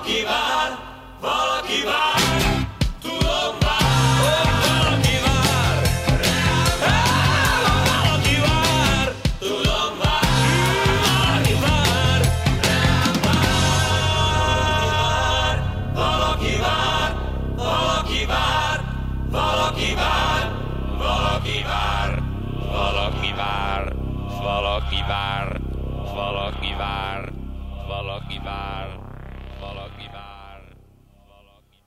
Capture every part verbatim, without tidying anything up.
Valaki vár, valaki vár, tudom vár, valaki vár, valaki vár, tudom vár, valaki vár, valaki vár, valaki vár, valaki vár, valaki vár, valaki vár, valaki vár, valaki vár, valaki vár, valaki vár, valaki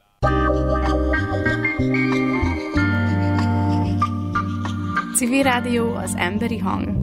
vár. Civil Rádió, az emberi hang.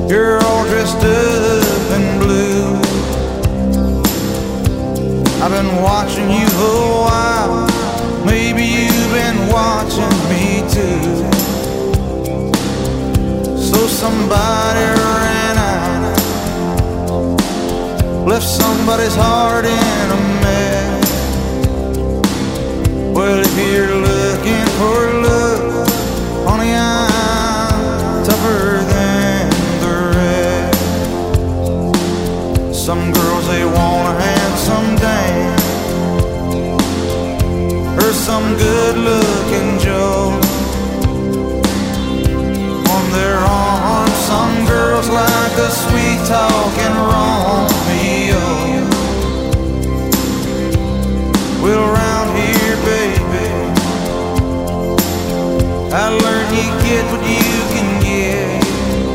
You're all dressed up in blue. I've been watching you a while. Maybe you've been watching me too. So somebody ran out, left somebody's heart in a mess. Well, if you're looking for love, honey, I'm tougher than the rest. Some girls, they want a handsome dame or some good-looking Joe on their arm. Some girls like a sweet-talking Romeo. Well, around here, baby, I learned you get what you can get.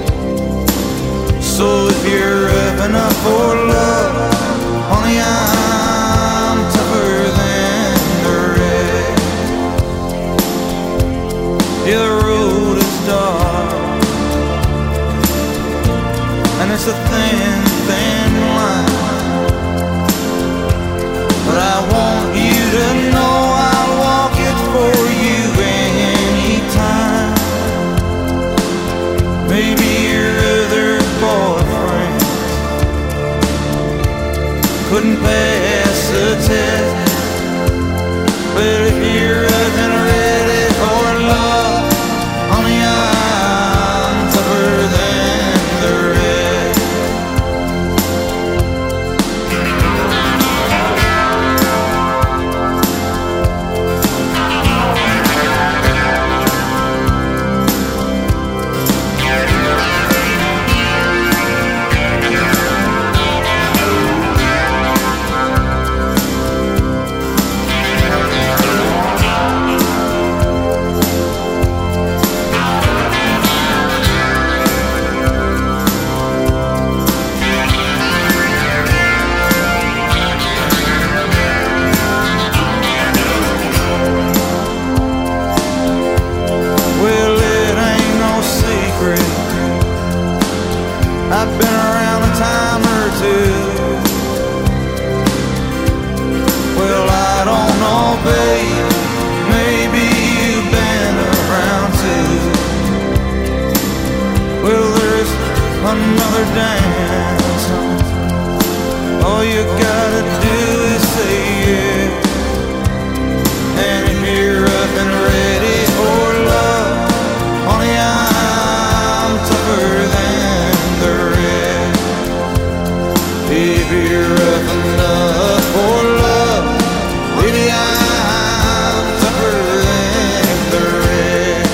So if you're up enough for love, honey, I'm tougher than the rest. Yeah, the road is dark, and it's a thin, thin line, but I want you to know I'll walk it for you anytime. Maybe your other boyfriend couldn't pass the test, but if you're up and ready for love, honey, I'm tougher than the rest. I've been around a time or two. Well, I don't know, babe, maybe you've been around too. Well, there's another dance. All you gotta do is say yes. And if you're up and ready for love, honey, I'm tougher than the rest. If you're up enough for love, baby, I'm tougher than the rest.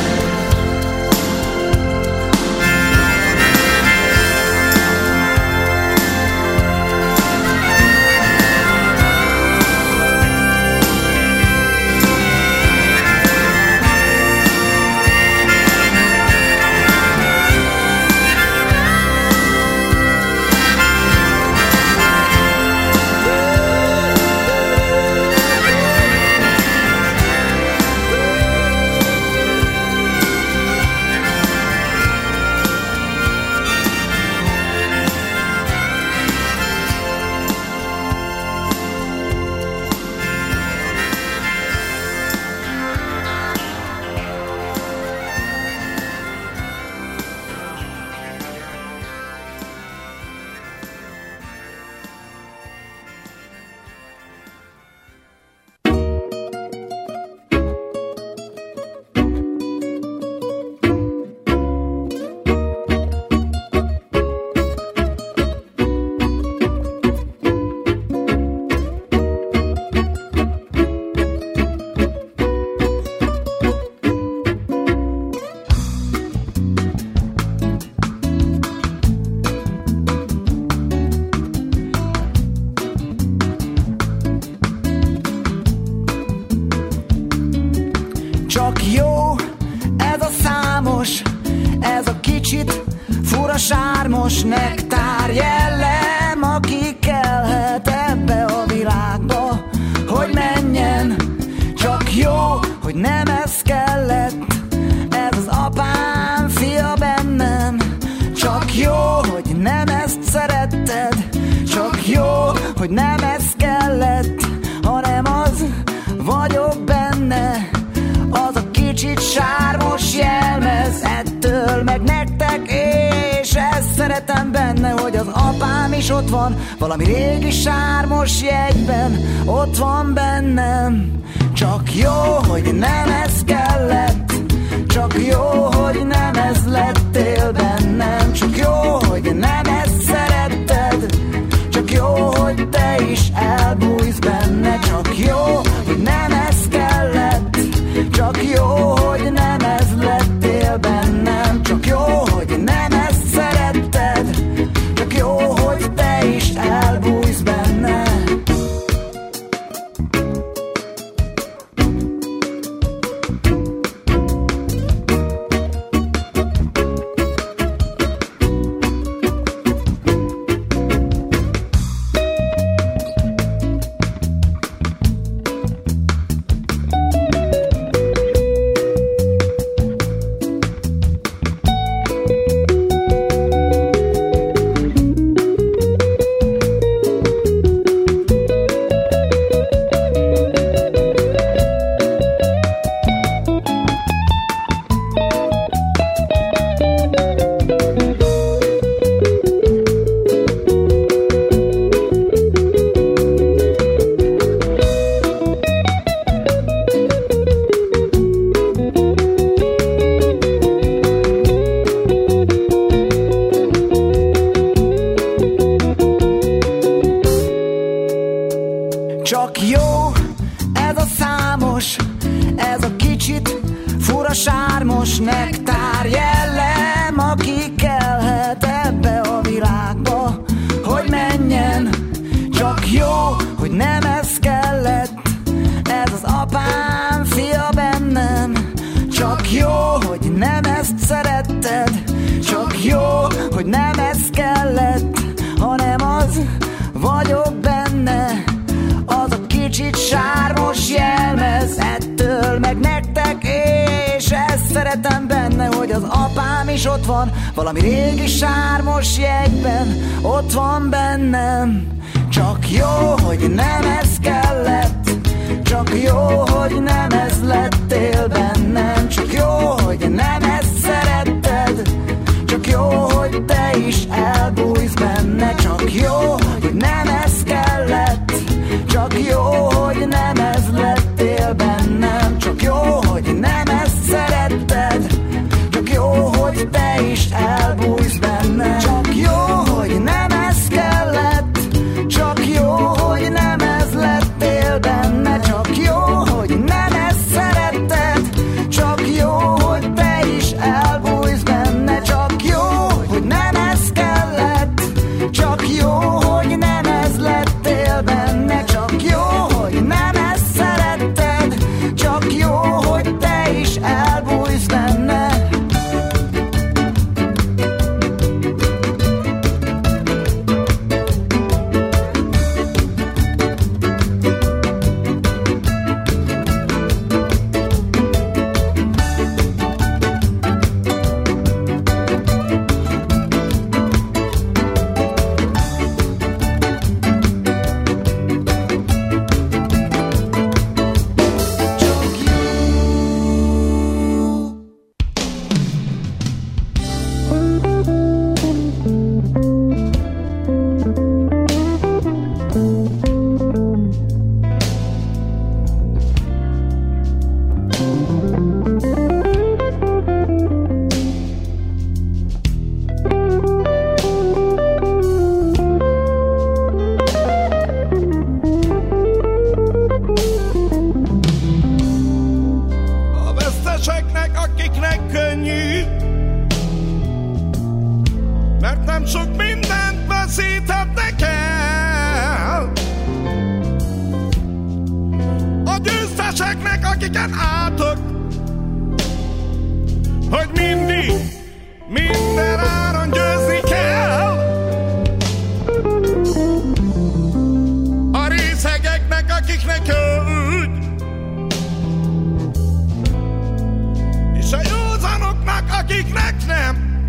Csak jó ez a számos, ez a kicsit fura sármos nektár jellem, aki kellhet ebbe a világba, hogy menjen. Csak jó, hogy nem ez kellett, ez az apám fia bennem. Csak jó, hogy nem ez kellett, hanem az vagyok benne, az a kicsit sármos jelmez, ettől meg nektek, és ezt szeretem benne, hogy az apám is ott van, valami régi sármos jegyben, ott van bennem. Csak jó, hogy nem ez kellett, csak jó, hogy nem ez lettél bennem, csak jó, hogy nem ezt szeretted, csak jó, hogy te is elbújsz benne, csak jó, hogy nem ez kellett, csak jó, hogy nem ez lettél bennem, csak jó, hogy nem ezt szeretted, csak jó, hogy te is elbújsz benne. Csak jó, ez a számos, ez a kicsit fura sármos nektár jellem, aki kellhet ebbe a világba, hogy menjen. Csak jó, hogy nem ez kellett, ez az apám fia bennem. Csak jó, hogy nem ezt szeretted, csak jó, hogy nem ez kellett, hanem az vagyok benne, az a kicsit sármos jelmez, ettől meg nektek, és ezt szeretem benne, hogy az apám is ott van, valami régi sármos jegyben, ott van bennem. Csak jó, hogy nem ez kellett, csak jó, hogy nem ez lettél bennem, csak jó, hogy nem ezt szeretted, csak jó, hogy te is elbújsz benne, csak jó, hogy nem ez kellett, csak jó, hogy nem ez lettél bennem, csak jó, hogy nem ezt szeretted, csak jó, hogy te is elbújsz benne, csak jó, hogy nem ez kellett, csak jó, hogy nem ez lettél benne, csak jó, hogy nem ezt szeretted, csak jó, hogy te is elbújsz benne, csak jó, hogy nem ez kellett, csak jó, hogy nem ez lettél benne, csak jó, hogy nem ezt szeretted, csak jó, hogy te is elbújsz benne.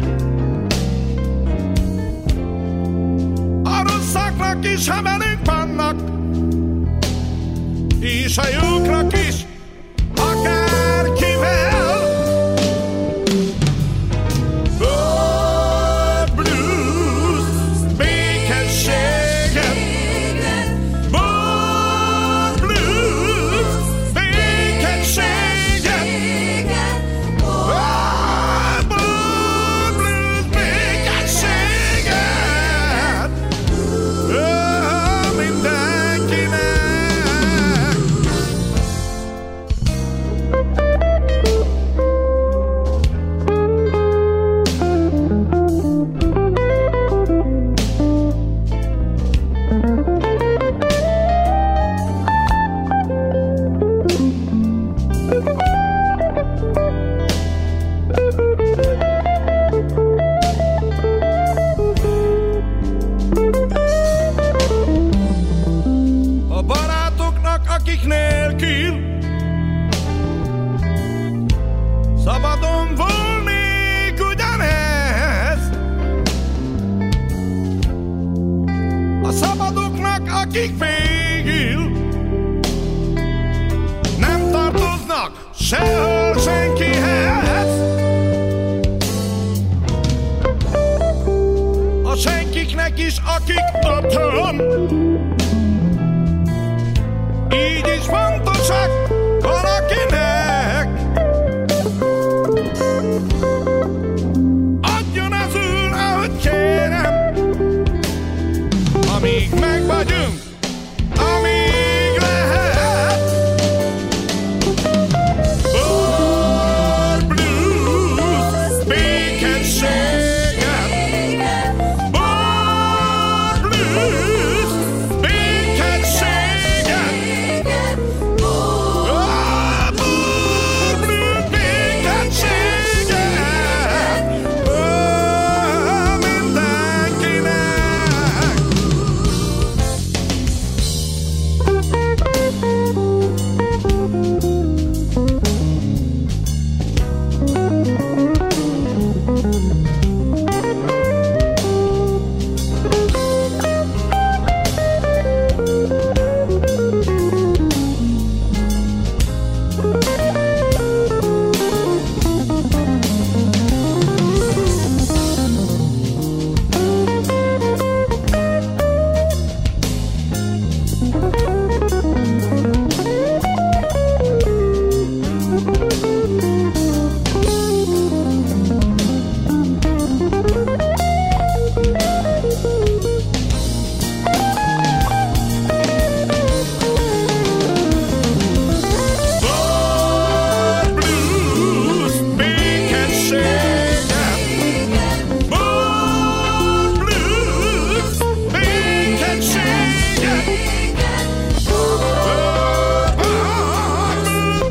Is emelünk van és a jóknak is, akárkivel. Bold blues, békességet. Bold blues, békességet. Bold blues, békességet. Ó, mindenkinek. A barátoknak, akik nélkül szabadon volnék ugyanez. A szabadoknak, akik végül nem tartoznak sehol senkihez. A senkiknek is, akik otthon így is fontosak valakinek. Adjon azul, ahogy kérem, amíg meg vagyunk, amíg lehet. Bold blues, békességet. Bold blues, békességet. Ah, bold blues, békességet. Ah, mindenkinek. Bold blues, békességet. Bold blues, békességet. Bold blues,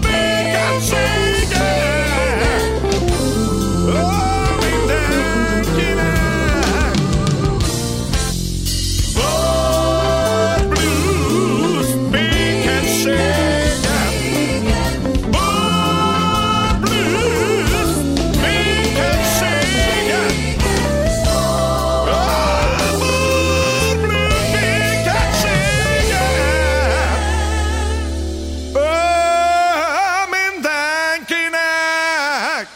békességet. Ó, mindenkinek. Bold blues, békességet. Bold blues, békességet. Ah, bold blues, békességet. Ó, mindenkinek.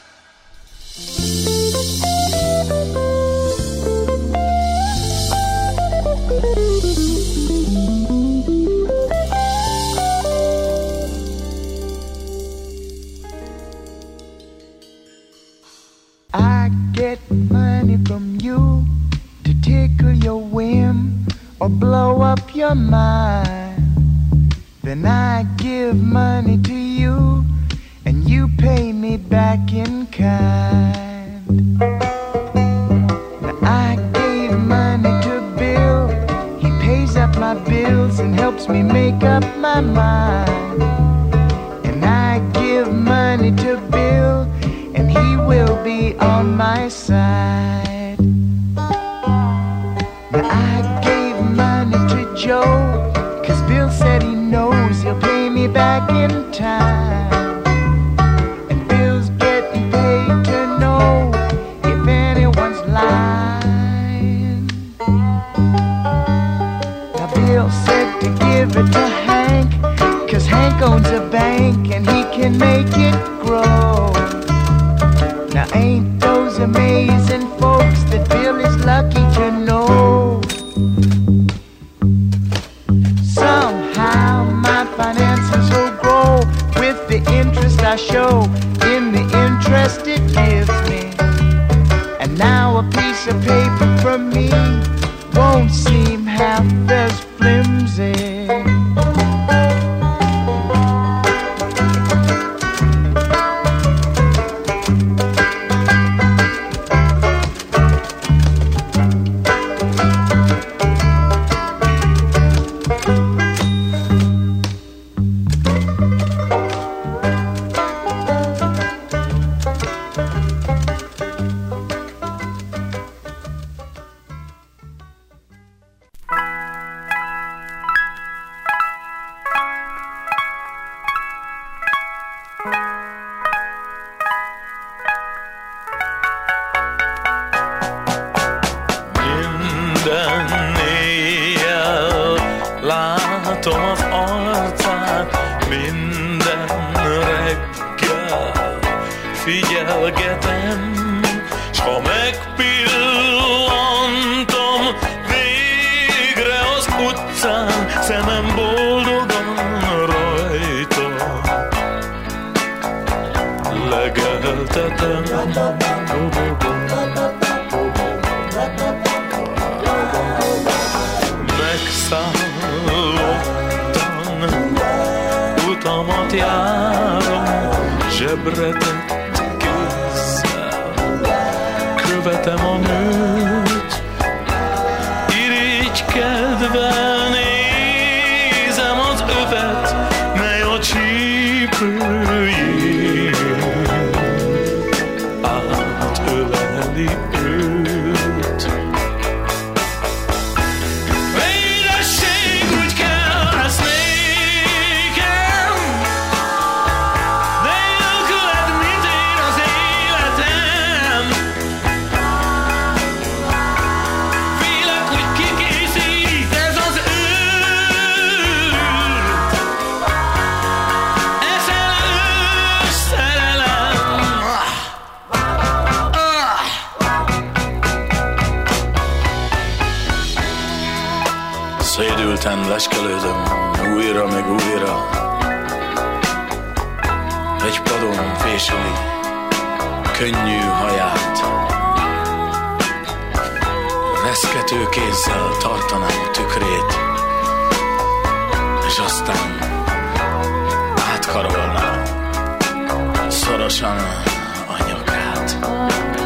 I get money from you to tickle your whim or blow up your mind. Then I give money to you and you pay me back in kind. Now I gave money to Bill, he pays up my bills and helps me make up my mind. And I give money to Bill and he will be on my side. Now I gave money to Joe, cause Bill said he knows he'll pay me back in time. And Bill's getting paid to know if anyone's lying. from me won't seem half as flimsy. Minden éjjel látom az arcát, minden reggel figyelgetem, s ha megpillantom végre az utcán, szemem boldogan rajta legeltetem. Megszállottan utamat járom, zsebre tett kézzel követem a nőt, irigykedve nézem az övet, mely a csípőjén átöleli őt. Szédülten leskelődöm újra meg újra, egy padon fésüli könnyű haját. Reszkető kézzel tartanám tükrét, és aztán átkarolnám szorosan a nyakát.